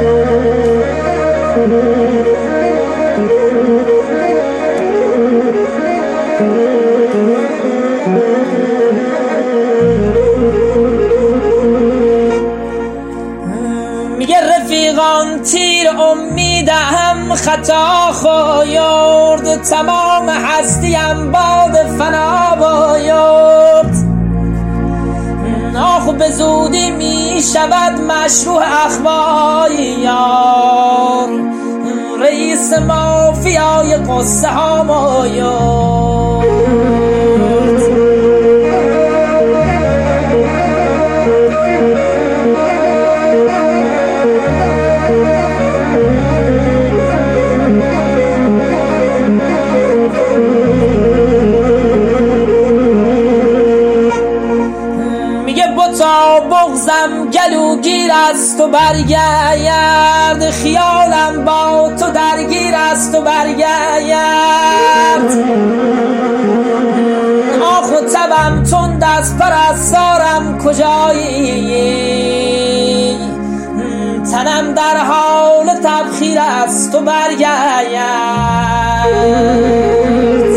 میگه رفیقان تیر امیدم خطا خورد، تمام هستیم باد فنا بایرد. آخو به زودی می شود مشروع اخباریار، رئیس مافیای قصه ها مایرد. تا بغزم گلوگیر است و برگرد، خیالم با تو درگیر است و برگرد. آخ و تبم تند از پرستارم کجایی، تنم در حال تبخیر است و برگرد.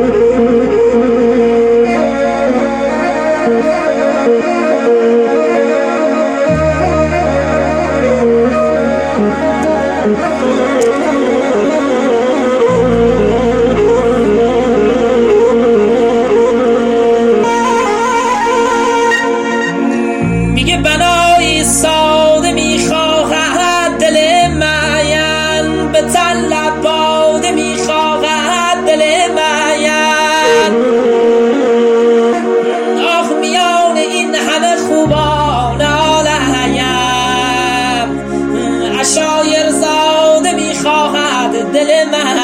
میگه بنایی ساده میخواهد دل من، به طلب باده میخواهد دل من. آخ میان این همه خوبان عالم، عشایر زاده میخواهد دل من.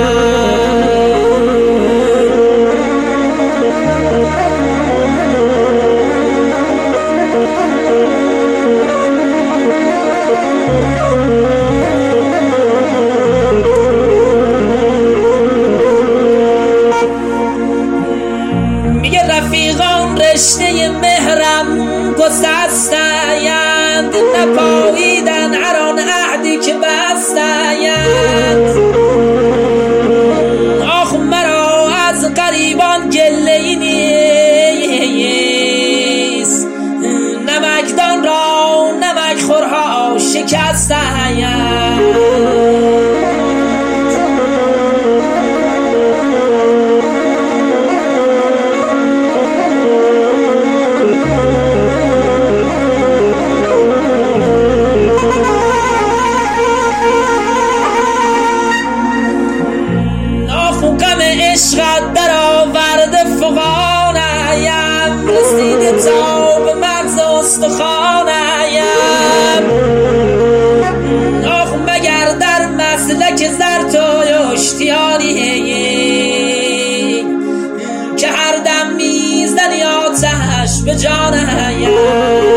رفیقان رشته مهرم گسستند، نپاییدن هر آن عهدی که بستند. آخ مرا از غریبان گله نیست، نمکدان را نمک خورها شکستند. عشقت در آورده فغانیم، رسیده تا به مغز استخوانیم. آخ مگر در مسلک زرتشتیانی که هر دم میزنی آتش به جانیم.